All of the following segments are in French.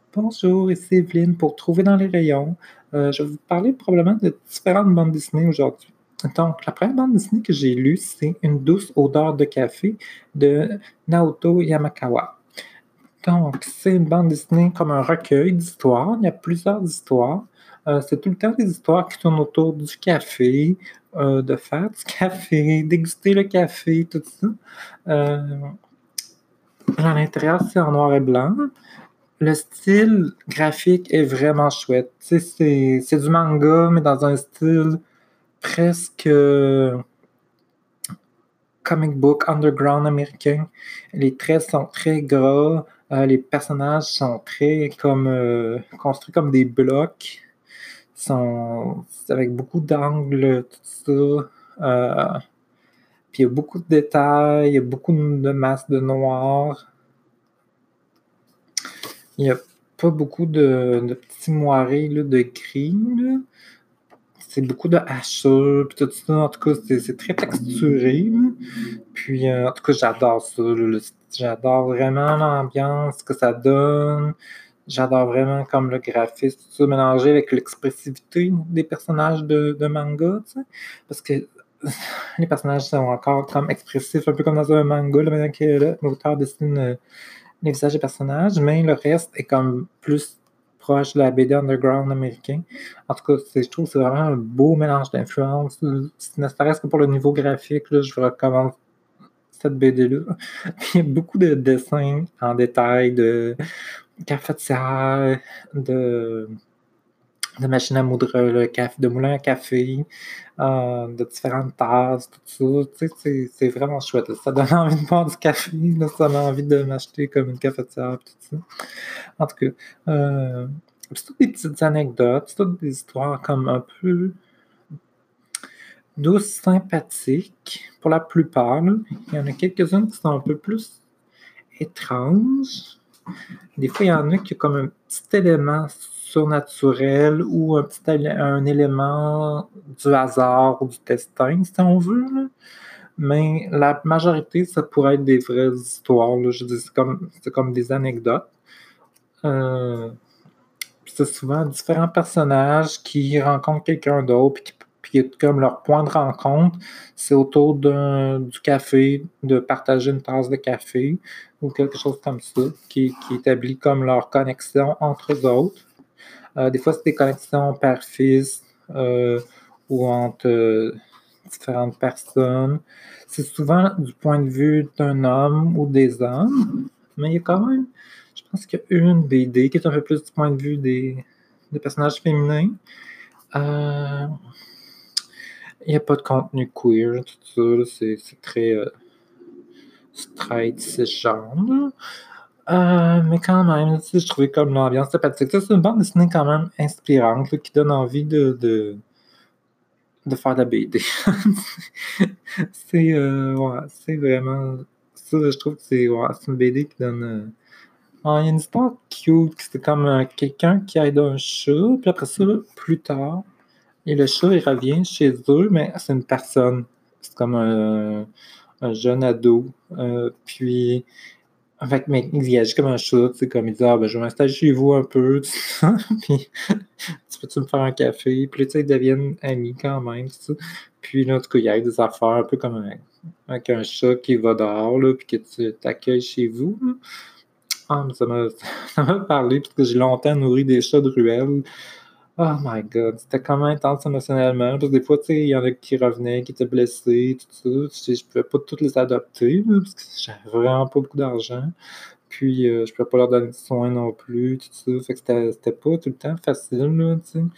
Bonjour, ici Evelyne pour Trouver dans les rayons. Je vais vous parler probablement de différentes bandes dessinées aujourd'hui. Donc, la première bande dessinée que j'ai lue, c'est Une douce odeur de café de Naoto Yamakawa. Donc, c'est une bande dessinée comme un recueil d'histoires. Il y a plusieurs histoires. C'est tout le temps des histoires qui tournent autour du café, de faire du café, déguster le café, tout ça. Euh, à l'intérieur, c'est en noir et blanc. Le style graphique est vraiment chouette. Tu sais, c'est du manga, mais dans un style presque comic book underground américain. Les traits sont très gras, les personnages sont très comme construits comme des blocs, sont avec beaucoup d'angles, tout ça. Puis il y a beaucoup de détails, il y a beaucoup de masses de noir. Il n'y a pas beaucoup de petits moirés là, de gris. Là. C'est beaucoup de hachures, puis tout ça. En tout cas, c'est très texturé. Là. Puis, en tout cas, j'adore ça. Là. J'adore vraiment l'ambiance que ça donne. J'adore vraiment comme le graphisme, tout ça, mélangé avec l'expressivité des personnages de manga, tu sais. Parce que les personnages sont encore comme expressifs, un peu comme dans un manga, là, maintenant que l'auteur dessine les visages des personnages, mais le reste est comme plus proche de la BD underground américain. En tout cas, je trouve que c'est vraiment un beau mélange d'influences. Ne serait-ce que pour le niveau graphique, là, je vous recommande cette BD-là. Puis, il y a beaucoup de dessins en détail de cafetière, de machines à moudre le café, de moulins à café, de différentes tasses, tout ça. Tu sais, c'est vraiment chouette. Là. Ça donne envie de boire du café, là, ça donne envie de m'acheter comme une cafetière, tout ça. En tout cas, c'est toutes des petites anecdotes, c'est toutes des histoires comme un peu douces, sympathiques, pour la plupart. Là. Il y en a quelques-unes qui sont un peu plus étranges. Des fois, il y en a qui ont comme un petit élément surnaturel ou un élément du hasard ou du destin, si on veut. Là. Mais la majorité, ça pourrait être des vraies histoires. Là. Je dis, c'est comme des anecdotes. Puis c'est souvent différents personnages qui rencontrent quelqu'un d'autre, puis comme leur point de rencontre, c'est autour du café, de partager une tasse de café ou quelque chose comme ça, qui établit comme leur connexion entre eux autres. Des fois, c'est des connexions père-fils ou entre différentes personnes. C'est souvent du point de vue d'un homme ou des hommes, mais il y a quand même, je pense qu'il y a une BD qui est un peu plus du point de vue des personnages féminins. Il n'y a pas de contenu queer, tout ça, là, c'est très straight, cisgenre. Mais quand même, je trouvais comme l'ambiance sympathique. Ça, c'est une bande dessinée quand même inspirante, là, qui donne envie de faire de la BD. Ouais, c'est vraiment. Ça, je trouve que c'est une BD qui donne. Il y a une histoire cute, c'est comme quelqu'un qui aide un chat, puis après ça, plus tard, et le chat, il revient chez eux, mais c'est une personne. C'est comme un jeune ado. Puis, en fait, mais il agit comme un chat, tu sais, comme il dit, ben, je vais m'installer chez vous un peu, tout ça, puis tu peux-tu me faire un café? Puis là, tu sais, ils deviennent amis quand même, tout ça. Puis là, en tout cas, il y a des affaires un peu comme avec un chat qui va dehors, là, puis que tu t'accueilles chez vous, là. Ah, mais ça m'a parlé, parce que j'ai longtemps nourri des chats de ruelle. Oh my god, c'était quand même intense émotionnellement. Parce que des fois, tu sais, il y en a qui revenaient, qui étaient blessés, tout ça. Tu sais, je pouvais pas toutes les adopter, là, parce que j'avais vraiment pas beaucoup d'argent. Puis, je pouvais pas leur donner de soins non plus, tout ça. Fait que c'était pas tout le temps facile, là, tu sais.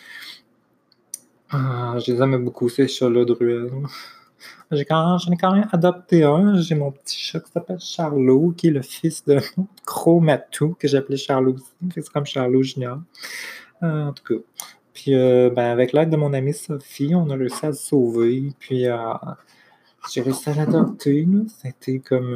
Je les aimais beaucoup, ces chats-là de ruelle. J'en ai quand même adopté un. J'ai mon petit chat qui s'appelle Charlot, qui est le fils de gros matou, que j'appelais Charlot aussi. Fait que c'est comme Charlot Junior. En tout cas. Puis, ben, avec l'aide de mon amie Sophie, on a réussi à le sauver. Puis, j'ai réussi à l'adopter. C'était comme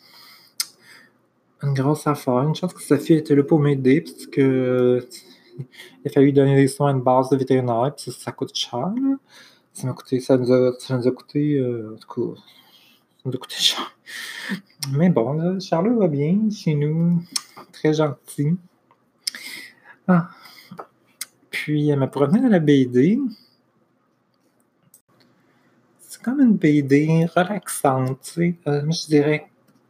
une grosse affaire. Une chance que Sophie était là pour m'aider, parce que il a fallu donner des soins de base de vétérinaire, puis ça coûte cher. Là. Ça nous a coûté, en tout cas, ça nous a coûté cher. Mais bon, là, Charlot va bien chez nous, très gentil. Ah, puis, pour revenir à la BD, c'est comme une BD relaxante, tu sais. Moi, je dirais,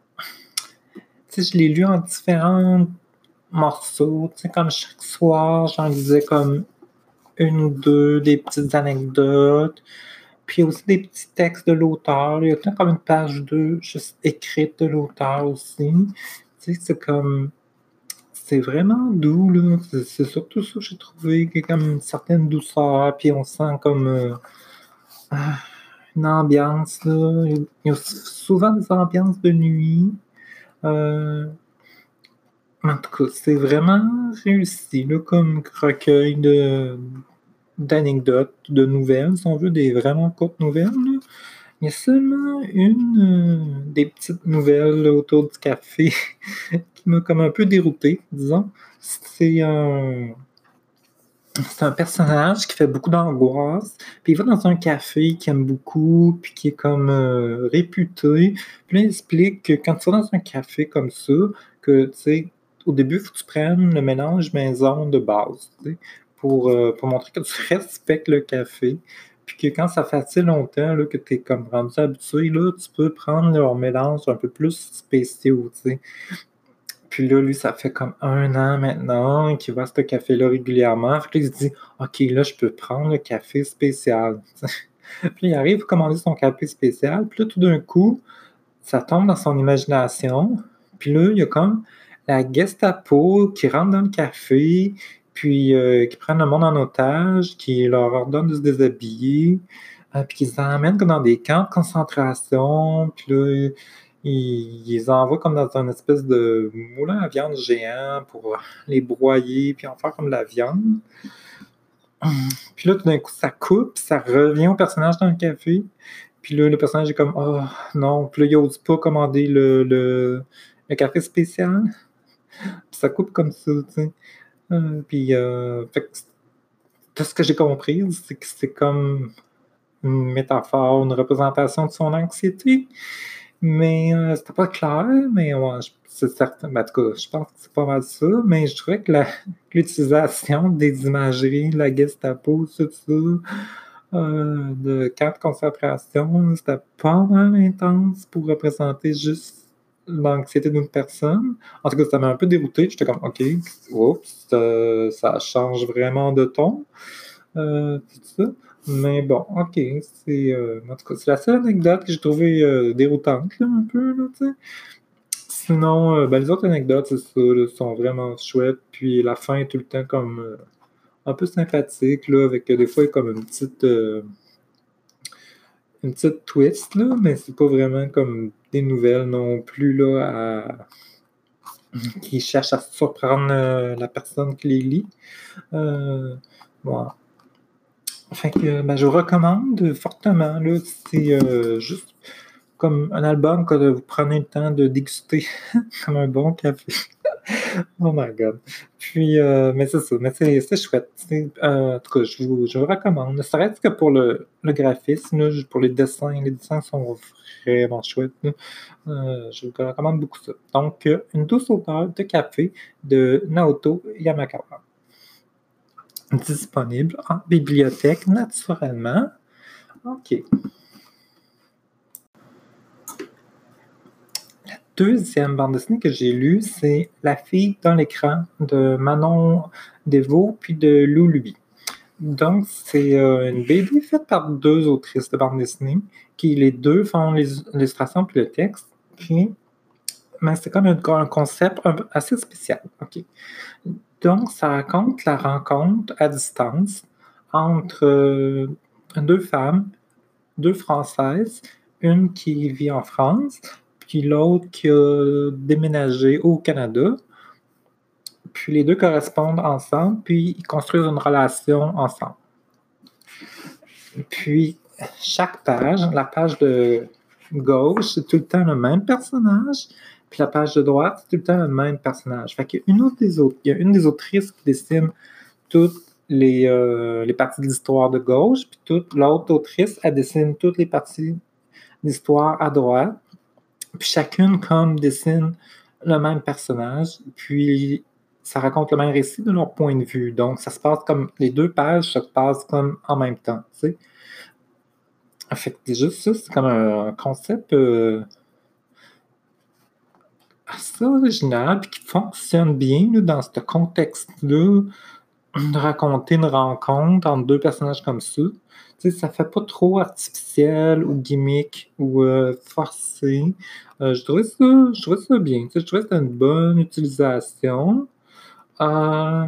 tu sais, je l'ai lu en différents morceaux, tu sais, comme chaque soir, j'en lisais comme une ou deux, des petites anecdotes, puis aussi des petits textes de l'auteur. Il y a tout comme une page 2 juste écrite de l'auteur aussi. Tu sais, c'est vraiment doux, là. C'est surtout ça que j'ai trouvé, qu'il y a comme une certaine douceur, puis on sent comme ah, une ambiance, là. Il y a souvent des ambiances de nuit. Euh, En tout cas, c'est vraiment réussi, là, comme recueil d'anecdotes, de nouvelles, si on veut, des vraiment courtes nouvelles, là. Il y a seulement une des petites nouvelles là, autour du café qui m'a comme un peu dérouté, disons. C'est un, c'est un personnage qui fait beaucoup d'angoisse, puis il va dans un café qu'il aime beaucoup, puis qui est comme réputé. Puis là, il explique que quand tu vas dans un café comme ça, que, tu sais, au début, il faut que tu prennes le mélange maison de base, tu sais, pour montrer que tu respectes le café. Puis que quand ça fait assez longtemps là, que tu es comme rendu habitué, là, tu peux prendre leur mélange un peu plus spéciaux, tu sais. Puis là, lui, ça fait comme 1 an maintenant qu'il va à ce café-là régulièrement. Fait que là, il se dit, OK, là, je peux prendre le café spécial. Puis il arrive à commander son café spécial. Puis là, tout d'un coup, ça tombe dans son imagination. Puis là, il y a comme la Gestapo qui rentre dans le café, puis qui prennent le monde en otage, qui leur ordonne de se déshabiller, puis qui les emmènent comme dans des camps de concentration. Puis là, ils les envoient comme dans une espèce de moulin à viande géant pour les broyer, puis en faire comme de la viande. Puis là, tout d'un coup, ça coupe, ça revient au personnage dans le café. Puis là, le personnage est comme, oh non. Puis là, il n'ose pas commander le café spécial. Puis ça coupe comme ça, tu sais. Puis, fait que tout ce que j'ai compris, c'est que c'est comme une métaphore, une représentation de son anxiété. Mais c'était pas clair, mais ouais, c'est certain. Ben, en tout cas, je pense que c'est pas mal ça. Mais je trouvais que l'utilisation des imageries, la Gestapo, tout ça, de camps de concentration, c'était pas mal intense pour représenter juste l'anxiété d'une personne. En tout cas, ça m'a un peu dérouté. J'étais comme, OK, oups, ça change vraiment de ton, tout ça. Mais bon, OK, en tout cas, c'est la seule anecdote que j'ai trouvée déroutante, là, un peu, là, tu sais. Sinon, ben, les autres anecdotes, c'est ça, là, sont vraiment chouettes. Puis la fin est tout le temps comme un peu sympathique, là, avec des fois comme une petite twist, là, mais c'est pas vraiment comme des nouvelles non plus, là, qui cherchent à surprendre la personne qui les lit. Voilà. Fait que ben, je vous recommande fortement, là, c'est juste comme un album que vous prenez le temps de déguster comme un bon café. Oh my god. Puis, mais c'est ça, mais c'est chouette. En tout cas, je vous recommande. Ne serait-ce que pour le graphisme, là, pour les dessins sont vraiment chouettes, là. Je vous recommande beaucoup ça. Donc, une douce odeur de café de Naoto Yamakawa. Disponible en bibliothèque naturellement. OK. Deuxième bande dessinée que j'ai lue, c'est La fille dans l'écran de Manon Desvaux puis de Lou Luby. Donc, c'est une BD faite par deux autrices de bande dessinée qui, les deux, font l'illustration puis le texte. Puis, mais c'est comme un concept assez spécial. OK. Donc, ça raconte la rencontre à distance entre deux femmes, deux Françaises, une qui vit en France, puis l'autre qui a déménagé au Canada. Puis les deux correspondent ensemble, puis ils construisent une relation ensemble. Puis chaque page, la page de gauche, c'est tout le temps le même personnage, puis la page de droite, c'est tout le temps le même personnage. Fait qu'il y a il y a une des autrices qui dessine toutes les parties de l'histoire de gauche, puis l'autre autrice, elle dessine toutes les parties d'histoire à droite. Puis chacune comme dessine le même personnage. Puis ça raconte le même récit de leur point de vue. Donc, ça se passe comme les 2 pages se passent comme en même temps, tu sais? Fait que déjà ça, c'est comme un concept, assez original puis qui fonctionne bien là, dans ce contexte-là, de raconter une rencontre entre 2 personnages comme ça. Tu sais, ça fait pas trop artificiel ou gimmick ou, forcé. Je trouvais ça bien, tu sais, je trouvais que c'était une bonne utilisation. Heu,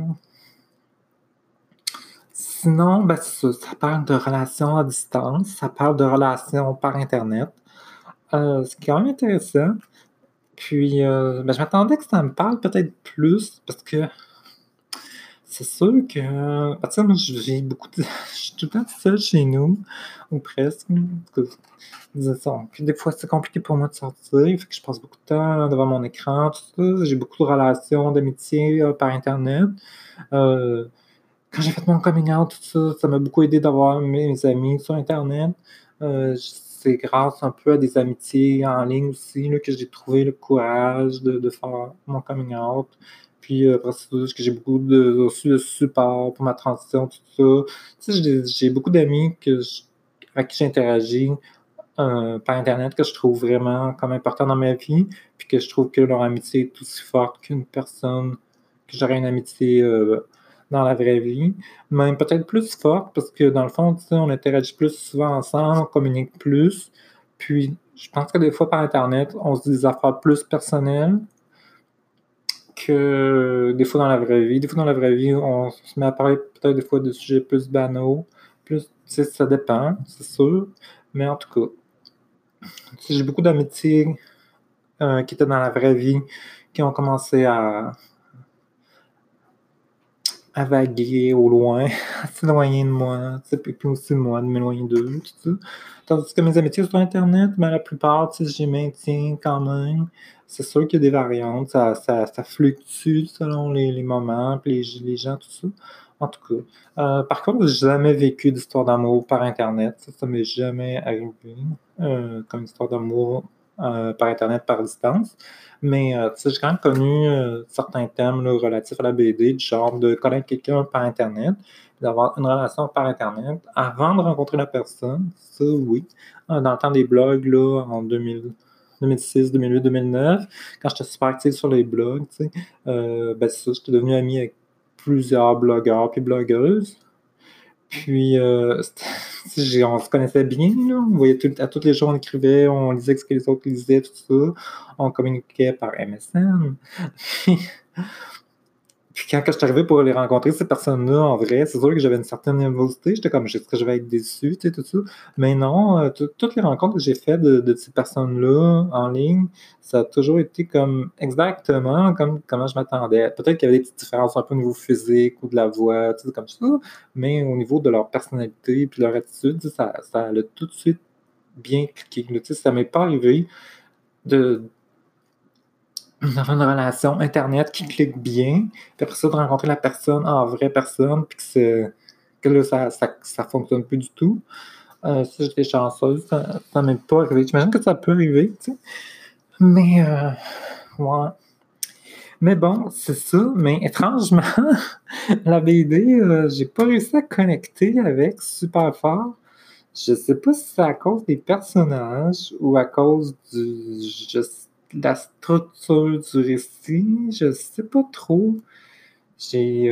Sinon, ben, c'est ça, ça parle de relations à distance, ça parle de relations par internet, ce qui est quand même intéressant. Puis, ben, je m'attendais que ça me parle peut-être plus parce que c'est sûr que, bah, tu sais, moi, j'ai beaucoup de je suis tout le temps toute seule chez nous ou presque, en tout cas, disons. Puis des fois, c'est compliqué pour moi de sortir, fait que je passe beaucoup de temps devant mon écran, tout ça. J'ai beaucoup de relations d'amitié, par internet. Heu, Quand j'ai fait mon coming out, tout ça, ça m'a beaucoup aidé d'avoir mes amis sur internet. C'est grâce un peu à des amitiés en ligne aussi là, que j'ai trouvé le courage de faire mon coming out. Puis, après ça, que j'ai beaucoup reçu de support pour ma transition, tout ça. Tu sais, j'ai beaucoup d'amis avec qui j'interagis, par internet que je trouve vraiment comme important dans ma vie, puis que je trouve que leur amitié est aussi forte qu'une personne que j'aurais une amitié, dans la vraie vie. Même peut-être plus forte parce que dans le fond, tu sais, on interagit plus souvent ensemble, on communique plus. Puis je pense que des fois par internet, on se dit des affaires plus personnelles que des fois dans la vraie vie. Des fois dans la vraie vie, on se met à parler peut-être des fois de sujets plus banaux, plus tu sais, ça dépend, c'est sûr. Mais en tout cas, tu sais, j'ai beaucoup d'amitiés, qui étaient dans la vraie vie, qui ont commencé à vaguer au loin, à s'éloigner de moi, tu sais, puis aussi moi, de m'éloigner d'eux, tout ça. Tandis que mes amitiés sur internet, ben, la plupart, tu sais, j'y maintiens quand même. C'est sûr qu'il y a des variantes, ça fluctue selon les moments, puis les gens, tout ça. En tout cas, par contre, j'ai jamais vécu d'histoire d'amour par internet, ça m'est jamais arrivé, comme histoire d'amour, par internet, par distance. Mais, tu sais, j'ai quand même connu, certains thèmes là, relatifs à la BD, du genre de connaître quelqu'un par internet, puis d'avoir une relation par internet avant de rencontrer la personne, ça oui. Dans le temps des blogs là, en 2006, 2008, 2009, quand j'étais super active sur les blogs, tu sais, ben, c'est ça, j'étais devenu ami avec plusieurs blogueurs puis blogueuses. Puis, on se connaissait bien, là. On voyait tous les jours, on écrivait, on lisait ce que les autres lisaient, tout ça. On communiquait par MSN. Puis puis quand je suis arrivé pour les rencontrer, ces personnes-là, en vrai, c'est sûr que j'avais une certaine nervosité. J'étais comme: «Est-ce que je vais être déçu?» Tu sais, tout ça. Mais non, toutes les rencontres que j'ai faites de ces personnes-là en ligne, ça a toujours été comme exactement comme comment je m'attendais. Peut-être qu'il y avait des petites différences un peu au niveau physique ou de la voix, tu sais, comme ça, mais au niveau de leur personnalité puis leur attitude, tu sais, ça a tout de suite bien cliqué, là. Tu sais, ça m'est pas arrivé de d'avoir une relation internet qui clique bien, puis après ça, de rencontrer la personne en vraie personne, puis que là, ça fonctionne plus du tout. Ça, j'étais chanceuse, ça m'est pas arrivé. J'imagine que ça peut arriver, tu sais, mais ouais. Mais bon, c'est ça, mais étrangement, la BD, j'ai pas réussi à connecter avec super fort. Je sais pas si c'est à cause des personnages ou à cause de la structure du récit, je sais pas trop. J'ai,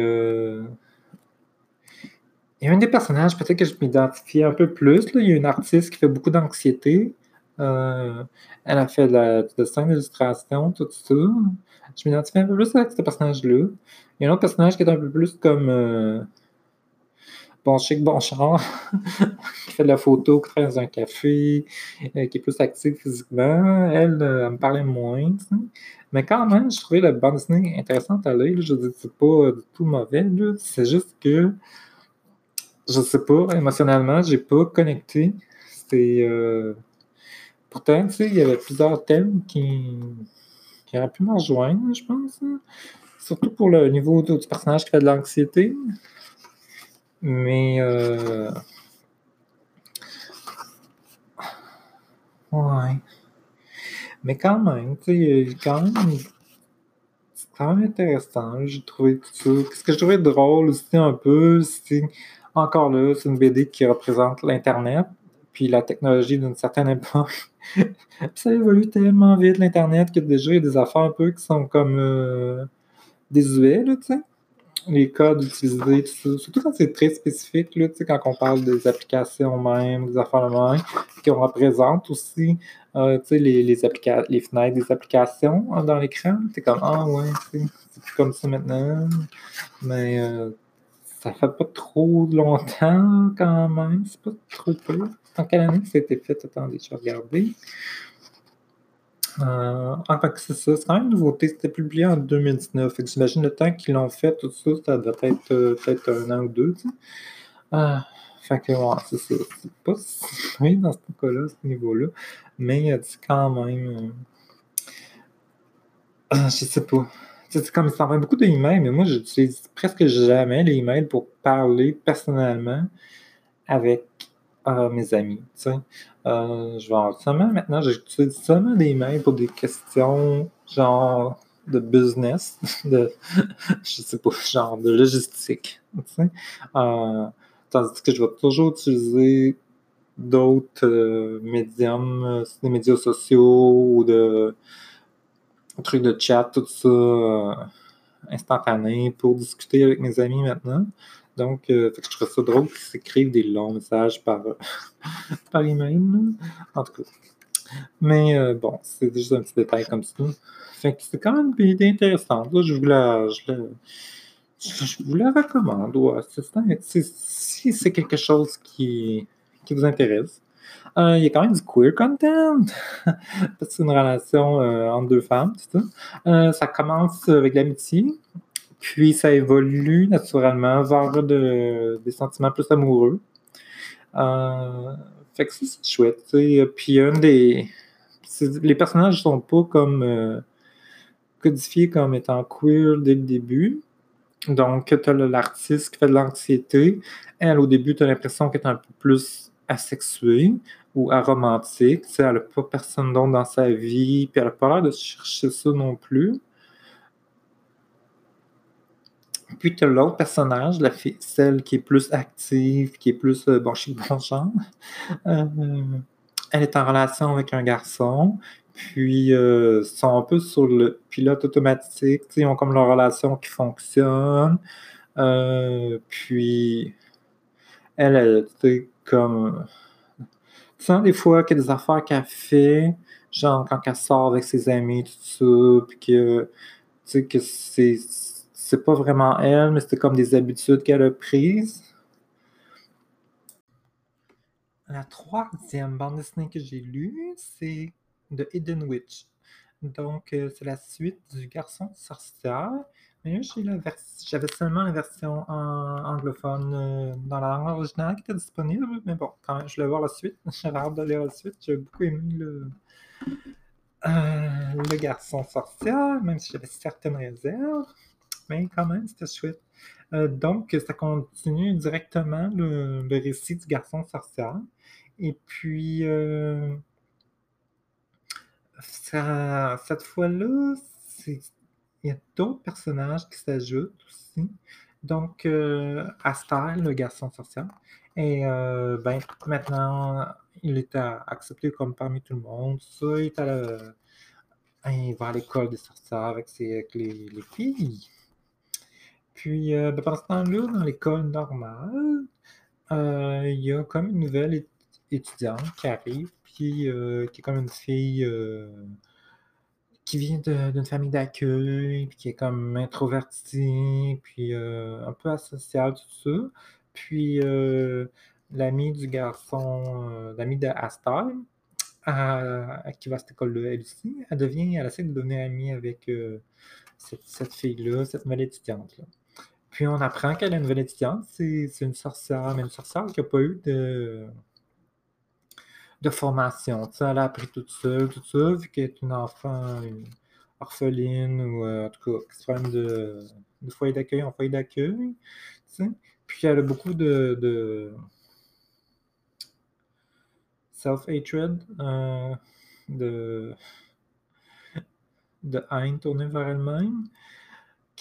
il y a un des personnages, peut-être que je m'identifiais un peu plus, là. Il y a une artiste qui fait beaucoup d'anxiété. Heu, Elle a fait du dessin, d'illustration, tout ça. Je m'identifiais un peu plus avec ce personnage-là. Il y a un autre personnage qui est un peu plus comme, bon chic, bon char, qui fait de la photo, qui travaille dans un café, qui est plus active physiquement. Elle, elle me parlait moins, tu sais. Mais quand même, je trouvais la bande dessinée intéressante à lire, là. Je veux dire, c'est pas, du tout mauvais, là. C'est juste que, je sais pas, émotionnellement, j'ai pas connecté. C'est, pourtant, tu sais, il y avait plusieurs thèmes qui auraient pu me rejoindre, je pense, là. Surtout pour le niveau du personnage qui fait de l'anxiété. Mais, ouais. Mais quand même, tu sais, il y a quand même quand même intéressant, j'ai trouvé tout ça. Ce que je trouvais drôle aussi un peu, c'est encore là, c'est une BD qui représente l'internet, puis la technologie d'une certaine époque. Puis ça évolue tellement vite l'internet que déjà il y a des affaires un peu qui sont comme, désuets là, tu sais? Les codes utilisés, tout ça. Surtout quand c'est très spécifique, là, tu sais, quand on parle des applications même, des affaires de même, qu'on représente aussi, tu sais, les fenêtres des applications dans l'écran. C'est comme, ah ouais, tu sais, c'est plus comme ça maintenant. Mais ça fait pas trop longtemps quand même. C'est pas trop peu. En quelle année ça a été fait? Attendez, je vais regarder. Fait que c'est ça, c'est quand même une nouveauté. C'était publié en 2019. Fait que j'imagine le temps qu'ils l'ont fait, tout ça, ça doit être peut-être un an ou deux, tu sais. Fait que ouais, c'est ça. C'est pas si pire dans ce cas-là, ce niveau-là. Mais c'est quand même. Je sais pas. Tu sais, c'est comme ça envoie beaucoup d'emails, mais moi j'utilise presque jamais les emails pour parler personnellement avec mes amis. Tu sais. Je vais avoir seulement maintenant, j'utilise seulement des emails pour des questions genre de business, de je sais pas, genre de logistique. Tu sais. Euh, Tandis que je vais toujours utiliser d'autres médiums, des médias sociaux ou de trucs de chat, tout ça instantané pour discuter avec mes amis maintenant. Donc, fait que je trouve ça drôle qu'ils s'écrivent des longs messages par, par email. Là. En tout cas. Mais bon, c'est juste un petit détail comme ça. Fait que c'est quand même une idée intéressante. Là, je vous la recommande. Ouais. Si c'est quelque chose qui vous intéresse. Il y a quand même du queer content. C'est une relation entre deux femmes, c'est ça. Ça commence avec l'amitié, puis ça évolue naturellement vers des sentiments plus amoureux. Euh, Fait que ça, c'est chouette. Tu sais. Puis les personnages sont pas comme codifiés comme étant queer dès le début. Donc, tu as l'artiste qui fait de l'anxiété. Elle, au début, tu as l'impression qu'elle est un peu plus asexuée ou aromantique. Tu sais, elle n'a pas personne d'autre dans sa vie, puis elle n'a pas l'air de chercher ça non plus. Puis tu as l'autre personnage, la fille, celle qui est plus active, qui est plus bon chic, bon genre. Euh, Elle est en relation avec un garçon, puis sont un peu sur le pilote automatique. Tu sais, ils ont comme leur relation qui fonctionne. Puis elle, tu sais, comme. Tu sens des fois qu'il y a des affaires qu'elle fait, genre quand elle sort avec ses amis, tout ça, puis que, tu sais, que c'est pas vraiment elle, mais c'est comme des habitudes qu'elle a prises. La troisième bande dessinée que j'ai lue, c'est The Hidden Witch. Donc, c'est la suite du Garçon sorcière. Mais là, j'avais seulement la version anglophone dans la langue originale qui était disponible. Mais bon, quand même, je voulais voir la suite. J'avais hâte de lire la suite. J'ai beaucoup aimé le Garçon sorcière, même si j'avais certaines réserves. Mais quand même, c'était chouette. Donc, ça continue directement le récit du Garçon sorcière. Et puis, cette fois-là, il y a d'autres personnages qui s'ajoutent aussi. Donc, Aster, le garçon sorcier, et ben, maintenant, il est accepté comme parmi tout le monde. Ça, il va à l'école des sorcières avec les filles. Puis, ben, pendant ce temps-là, dans l'école normale, il y a comme une nouvelle étudiante qui arrive, puis qui est comme une fille qui vient d'une famille d'accueil, puis qui est comme introvertie, puis un peu asociale, tout ça. Puis l'amie du garçon, l'amie de Astor, qui va à cette école-là, elle aussi, elle essaie de devenir amie avec cette fille-là, cette nouvelle étudiante-là. Puis on apprend qu'elle est une nouvelle étudiante, c'est une sorcière, mais une sorcière qui n'a pas eu de formation. Tu sais, elle a appris toute seule, tout ça, vu qu'elle est une enfant orpheline ou en tout cas qui se promène de foyer d'accueil en foyer d'accueil. Tu sais. Puis elle a beaucoup de self-hatred, de, de haine tournée vers elle-même.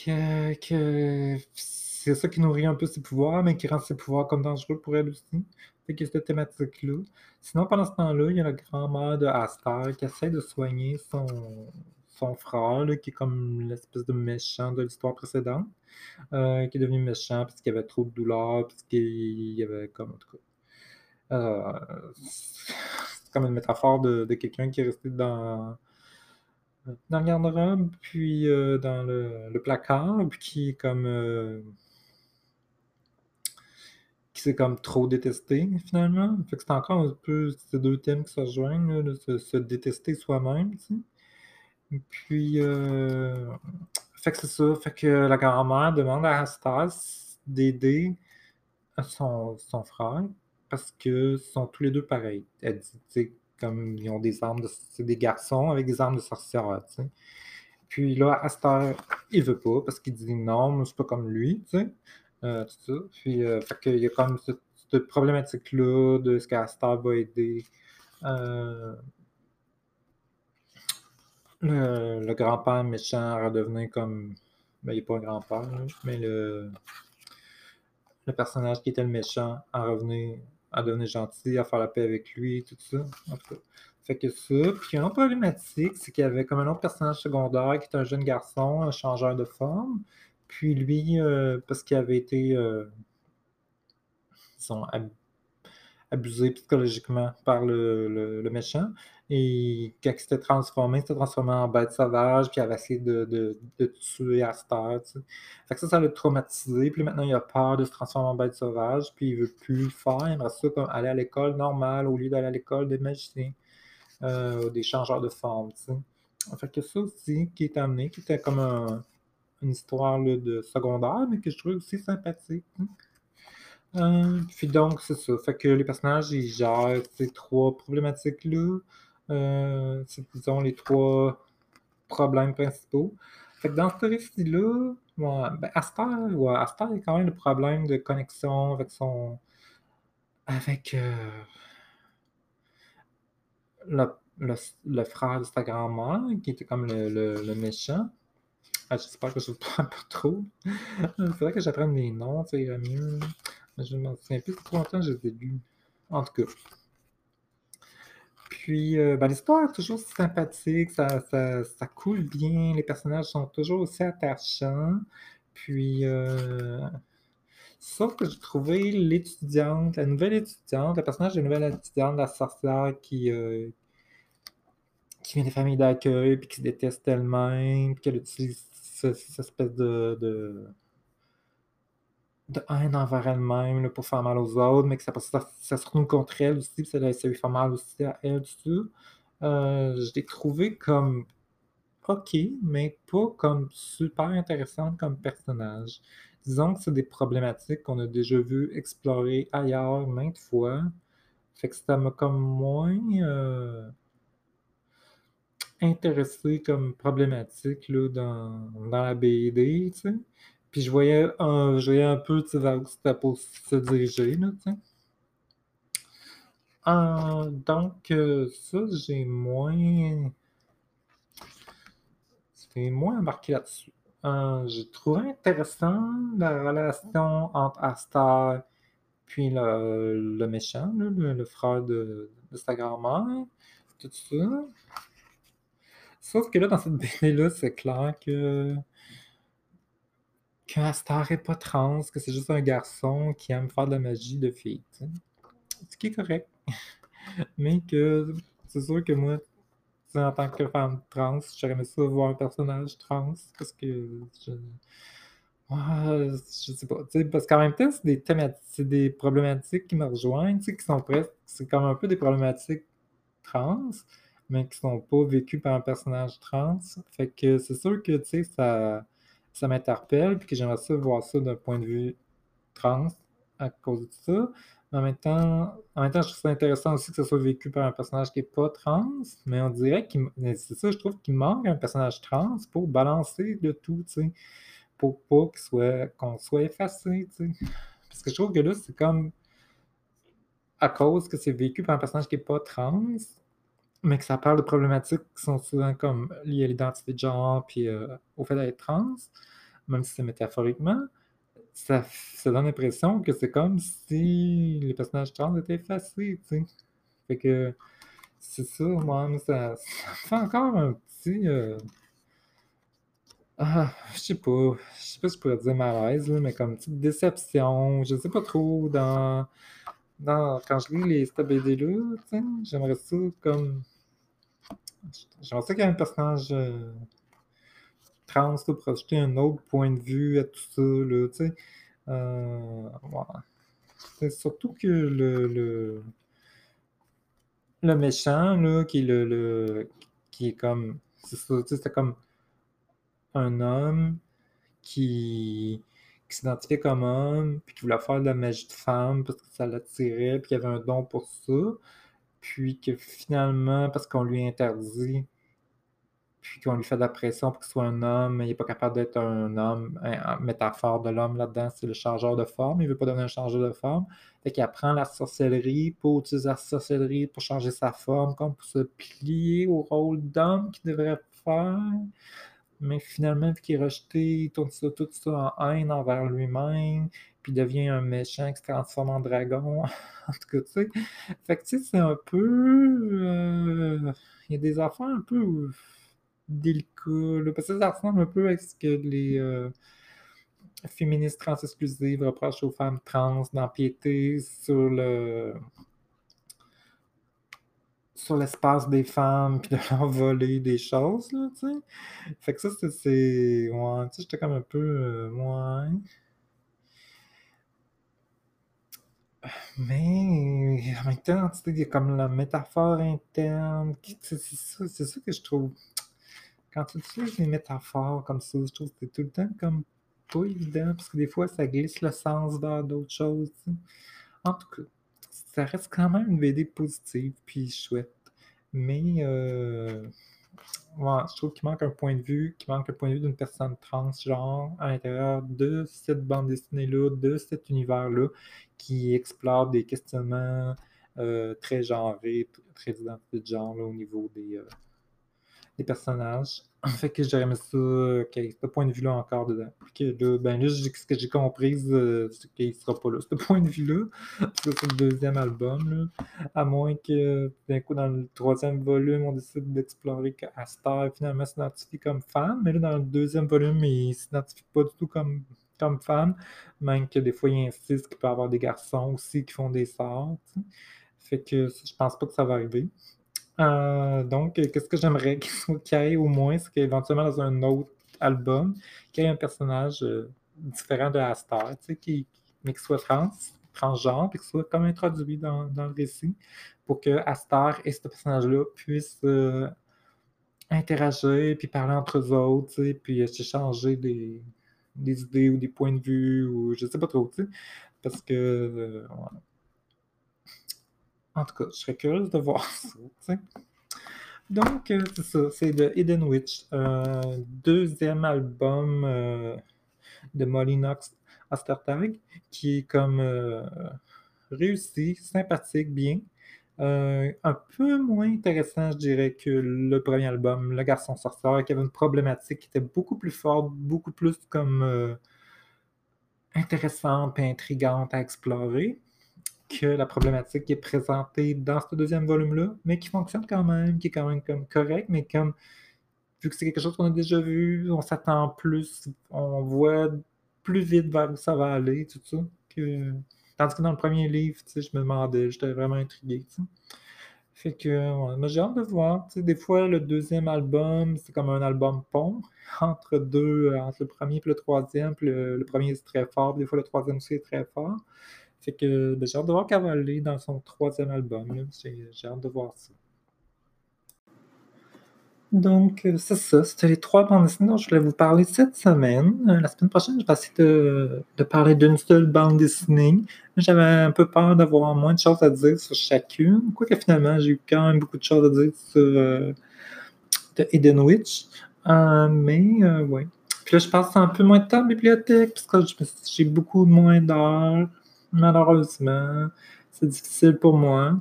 que c'est ça qui nourrit un peu ses pouvoirs, mais qui rend ses pouvoirs comme dangereux pour elle aussi. Fait qu'il y a cette thématique-là. Sinon, pendant ce temps-là, il y a la grand-mère de Aster qui essaie de soigner son frère, là, qui est comme l'espèce de méchant de l'histoire précédente, qui est devenu méchant parce qu'il y avait trop de douleur, parce qu'il y avait comme, en tout cas, c'est comme une métaphore de quelqu'un qui est resté dans le garde-robe, puis dans le placard, puis qui s'est comme trop détesté finalement. Fait que c'est encore un peu ces deux thèmes qui se rejoignent, là, de se détester soi-même, tu sais. Puis, fait que c'est ça. Fait que la grand-mère demande à Astas d'aider son frère parce que sont tous les deux pareils. Elle dit, tu sais, comme ils ont des armes c'est des garçons avec des armes de sorcière, tu sais. Puis là, Aster, il veut pas parce qu'il dit non, moi, je suis pas comme lui, tu sais. Tout ça. Puis, fait qu'il y a comme cette problématique-là de ce qu'Aster va aider euh, le grand-père méchant à redevenir comme. Ben, il n'est pas un grand-père, là, mais le personnage qui était le méchant à devenir gentil, à faire la paix avec lui, tout ça. En tout cas. Fait que ça. Puis une autre problématique, c'est qu'il y avait comme un autre personnage secondaire qui était un jeune garçon, un changeur de forme. Puis lui, parce qu'il avait été disons, abusé psychologiquement par le méchant. Et quand il s'était transformé en bête sauvage, puis il avait essayé de tuer Aster, tu sais. Fait que ça l'a traumatisé, puis maintenant il a peur de se transformer en bête sauvage, puis il veut plus le faire, il aimerait ça comme aller à l'école normale au lieu d'aller à l'école des magiciens, des changeurs de forme, tu sais. Fait que ça aussi qui est amené, qui était comme une histoire là, de secondaire, mais que je trouvais aussi sympathique, hein. Puis donc, c'est ça. Fait que les personnages, ils gèrent ces trois problématiques-là. C'est, disons, les trois problèmes principaux. Fait que dans ce récit-là, ouais, ben, Aster, il a quand même le problème de connexion avec le, le frère de sa grand-mère, qui était comme le méchant. Ah, j'espère que je ne pas trop. Il faudrait que j'apprenne les noms, ça irait mieux. Mais je m'en souviens plus, c'est trop longtemps que je les ai lus. En tout cas. Puis, ben, l'histoire est toujours sympathique, ça coule bien, les personnages sont toujours aussi attachants. Puis, sauf que j'ai trouvé l'étudiante, la nouvelle étudiante, le personnage de la nouvelle étudiante, la sorcière qui vient des familles d'accueil, puis qui se déteste elle-même, puis qu'elle utilise cette espèce de haine envers elle-même là, pour faire mal aux autres, mais que ça se retourne contre elle aussi, puis ça lui fait mal aussi à elle, tout ça. Je l'ai trouvé comme OK, mais pas comme super intéressante comme personnage. Disons que c'est des problématiques qu'on a déjà vues explorer ailleurs maintes fois. Fait que ça m'a comme moins intéressé comme problématique là, dans la BD, tu sais. Puis je voyais un peu tu sais, vers où c'était pour se diriger, là, tu sais. Donc, ça, j'ai moins embarqué là-dessus. J'ai trouvé intéressant la relation entre Astar puis le méchant, là, le frère de sa grand-mère, tout ça. Sauf que là, dans cette BD-là, c'est clair que Astar est pas trans, que c'est juste un garçon qui aime faire de la magie de fille, tu sais. Ce qui est correct. Mais que c'est sûr que moi, tu sais, en tant que femme trans, j'aurais aimé ça voir un personnage trans parce que je sais pas, tu sais, parce qu'en même temps, c'est des thématiques, c'est des problématiques qui me rejoignent, tu sais, qui sont presque, c'est comme un peu des problématiques trans, mais qui sont pas vécues par un personnage trans. Fait que c'est sûr que, tu sais, ça m'interpelle, puis que j'aimerais ça voir ça d'un point de vue trans à cause de ça. Mais en même temps, je trouve ça intéressant aussi que ça soit vécu par un personnage qui est pas trans, mais on dirait mais c'est ça, je trouve qu'il manque un personnage trans pour balancer le tout, tu sais, pour pas qu'on soit effacé, tu sais. Parce que je trouve que là, c'est comme à cause que c'est vécu par un personnage qui est pas trans, mais que ça parle de problématiques qui sont souvent comme liées à l'identité de genre puis au fait d'être trans. même si c'est métaphoriquement, ça donne l'impression que c'est comme si les personnages trans étaient effacés, tu sais. Fait que c'est ça, moi, ça me fait encore un petit, je sais pas si je pourrais dire malaise, là, mais comme une petite déception, je sais pas trop, quand je lis cette BD-là, tu sais, j'aimerais ça comme, j'aimerais ça qu'il y ait un personnage trans, là, pour ajouter un autre point de vue à tout ça, là, tu sais. Ouais. C'est surtout que le méchant, là, qui est comme, c'est ça, tu sais, c'est comme un homme qui s'identifiait comme homme, puis qui voulait faire de la magie de femme parce que ça l'attirait, puis qu'il avait un don pour ça, puis que finalement, parce qu'on lui interdit, puis qu'on lui fait de la pression pour qu'il soit un homme, il n'est pas capable d'être un homme, en métaphore de l'homme là-dedans, c'est le changeur de forme, il veut pas devenir un changeur de forme, fait qu'il apprend la sorcellerie pour utiliser la sorcellerie pour changer sa forme, comme pour se plier au rôle d'homme qu'il devrait faire. Mais finalement, vu qu'il est rejeté, il tourne tout ça en haine envers lui-même, puis il devient un méchant qui se transforme en dragon. En tout cas, tu sais. Fait que, tu sais, c'est un peu. Il y a des affaires un peu délicats, là, parce que ça ressemble un peu à ce que les féministes trans exclusives reprochent aux femmes trans d'empiéter sur l'espace des femmes, puis de leur voler des choses, là, tu sais. Fait que ça, ouais, tu sais, j'étais comme un peu, ouais. Mais en même temps, tu sais, il y a comme la métaphore interne, c'est ça que je trouve. Quand tu utilises des métaphores comme ça, je trouve que c'est tout le temps comme pas évident, parce que des fois, ça glisse le sens vers d'autres choses, tu sais. En tout cas, ça reste quand même une BD positive, puis chouette. Mais, ouais, je trouve qu'il manque un point de vue d'une personne transgenre à l'intérieur de cette bande dessinée-là, de cet univers-là, qui explore des questionnements très genrés, très d'identité de genre là, au niveau des personnages. Fait que j'aurais aimé ça, qu'il y ait ce point de vue-là encore dedans. Puis que là, ben là, ce que j'ai compris, c'est qu'il sera pas là, ce point de vue-là. Parce que c'est le deuxième album, là. À moins que, d'un coup, dans le troisième volume, on décide d'explorer qu'Astar finalement s'identifie comme femme. Mais là, dans le deuxième volume, il s'identifie pas du tout comme femme. Même que des fois, il insiste qu'il peut y avoir des garçons aussi qui font des sorts. Tu sais. Fait que je pense pas que ça va arriver. Donc, qu'est-ce que j'aimerais qu'il y ait au moins, c'est qu'éventuellement dans un autre album, qu'il y ait un personnage différent de Astar, tu sais, mais qui soit transgenre, puis qui soit comme introduit dans le récit, pour que Astar et ce personnage-là puissent interagir, puis parler entre eux autres, tu sais, puis s'échanger des idées ou des points de vue, ou je sais pas trop, tu sais, parce que, ouais. En tout cas, je serais curieuse de voir ça, tu sais. Donc, c'est ça, c'est de Hidden Witch, deuxième album de Molly Knox Ostertag, qui est comme réussi, sympathique, bien. Un peu moins intéressant, je dirais, que le premier album, Le Garçon Sorcière, qui avait une problématique qui était beaucoup plus forte, beaucoup plus comme intéressante et intrigante à explorer que la problématique qui est présentée dans ce deuxième volume-là, mais qui fonctionne quand même, qui est quand même comme correct, mais comme vu que c'est quelque chose qu'on a déjà vu, on s'attend plus, on voit plus vite vers où ça va aller, tout ça. Tandis que dans le premier livre, tu sais, je me demandais, j'étais vraiment intrigué, tu sais. Fait que, ouais, mais j'ai hâte de voir. Tu sais, des fois, le deuxième album, c'est comme un album pont entre le premier et le troisième. Puis le premier, c'est très fort, puis des fois, le troisième aussi est très fort. Fait que, ben, j'ai hâte de voir qu'elle va aller dans son troisième album, là. J'ai hâte de voir ça. Donc, c'est ça. C'était les trois bandes dessinées dont je voulais vous parler cette semaine. La semaine prochaine, je vais essayer de parler d'une seule bande dessinée. J'avais un peu peur d'avoir moins de choses à dire sur chacune. Quoique finalement, j'ai eu quand même beaucoup de choses à dire sur The Hidden Witch. Ouais. Puis là, je passe un peu moins de temps en bibliothèque parce que j'ai beaucoup moins d'heures. Malheureusement, c'est difficile pour moi.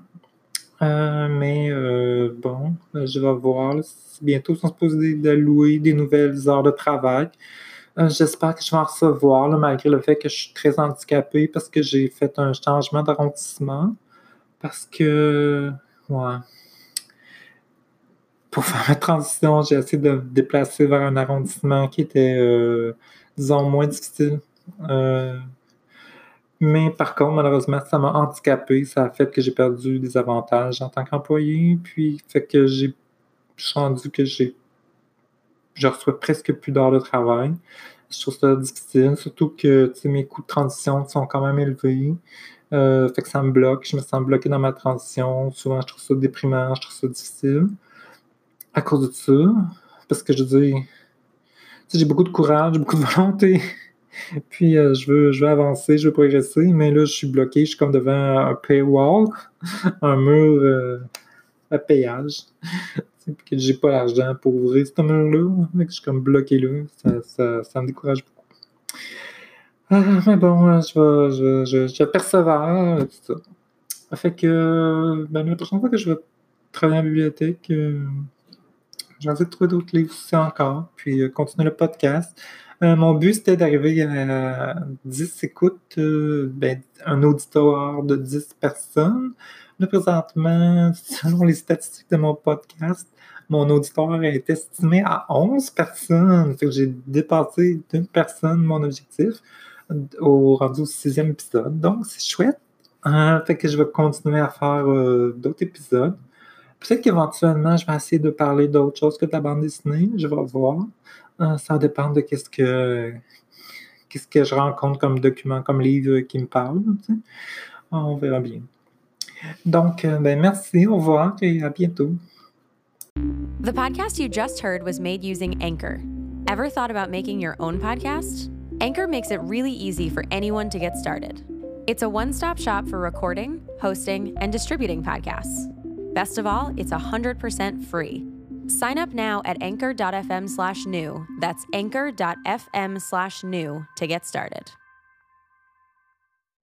Je vais voir. Bientôt, ils sont supposés d'allouer des nouvelles heures de travail. J'espère que je vais en recevoir, là, malgré le fait que je suis très handicapée parce que j'ai fait un changement d'arrondissement. Parce que, ouais, pour faire ma transition, j'ai essayé de me déplacer vers un arrondissement qui était, disons, moins difficile. Heu, mais par contre, malheureusement, ça m'a handicapé. Ça a fait que j'ai perdu des avantages en tant qu'employé, puis fait que je suis rendu que je reçois presque plus d'heures de travail. Je trouve ça difficile, surtout que, tu sais, mes coûts de transition sont quand même élevés. Fait que ça me bloque, je me sens bloqué dans ma transition. Souvent, je trouve ça déprimant, je trouve ça difficile à cause de ça. Parce que je veux dire, tu sais, j'ai beaucoup de courage, beaucoup de volonté, puis je veux avancer, je veux progresser, mais là, je suis bloqué, je suis comme devant un paywall, un mur, à péage. Puis que j'ai pas l'argent pour ouvrir ce mur-là, fait que je suis comme bloqué là, ça me décourage beaucoup. Mais bon, je persévère, tout ça. Fait que, ben, la prochaine fois que je vais travailler en bibliothèque, je vais essayer de trouver d'autres livres aussi encore, puis continuer le podcast. Mon but, c'était d'arriver à 10 écoutes, ben, un auditoire de 10 personnes. Là, présentement, selon les statistiques de mon podcast, mon auditoire est estimé à 11 personnes. Fait que j'ai dépassé d'une personne mon objectif rendu au 6e épisode. Donc, c'est chouette. Fait que je vais continuer à faire d'autres épisodes. Peut-être qu'éventuellement, je vais essayer de parler d'autre chose que de la bande dessinée. Je vais voir. Ça dépend de qu'est-ce que je rencontre comme document, comme livre qui me parle. Tu sais. On verra bien. Donc, ben, merci, au revoir et à bientôt. The podcast you just heard was made using Anchor. Ever thought about making your own podcast? Anchor makes it really easy for anyone to get started. It's a one-stop shop for recording, hosting, and distributing podcasts. Best of all, it's 100% free. Sign up now at anchor.fm/new. That's anchor.fm/new to get started.